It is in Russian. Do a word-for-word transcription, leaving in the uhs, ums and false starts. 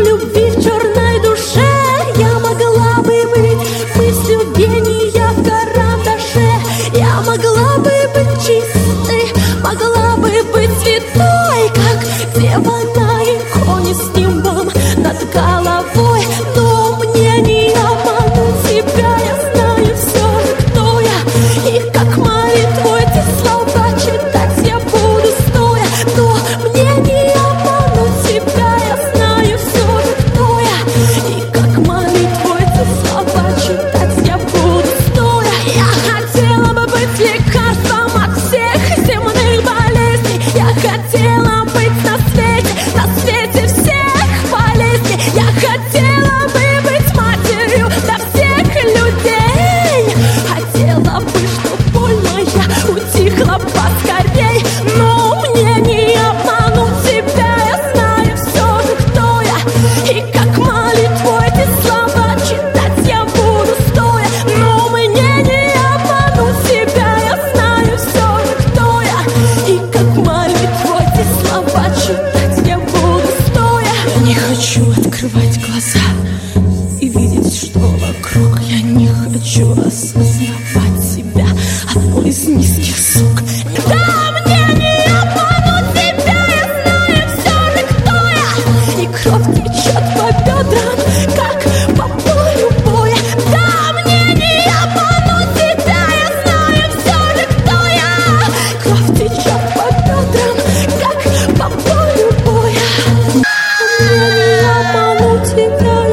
в любви, в черной душе. Я могла бы быть мыслью гения в карандаше. Я могла бы быть чистой, могла бы быть святой, как дева на иконе с нимбом над головой. Но мне не обмануть тебя, я знаю все же, кто я. И как молитву эти слова читать я буду стоя. Но мне не обмануть тебя, я знаю все же, кто я. И как молитву эти слова читать я буду стоя. Я хотела бы быть лекарством от всех земных болезней. Я хотела быть на свете, на свете всех болезней. Я хотела бы быть матерью для всех людей. Хотела бы, чтоб боль моя утихла поскорей. Но мне не обмануть тебя, я знаю все же, кто я. И как молитву эти слова читать я буду стоя. Но мне не обмануть тебя, я знаю все же, кто я. И как молитву эти слова читать я буду стоя. Я не хочу открывать глаза и видеть, что вокруг. Я не хочу осознавать себя одной из низких сук. Да, мне не обмануть тебя, я знаю все же, кто я. И кровь течет по бедрам, как по полю боя. Да, мне не обмануть тебя, я знаю все же, кто я. Кровь течет по бедрам, как по полю боя. Мне не обмануть тебя,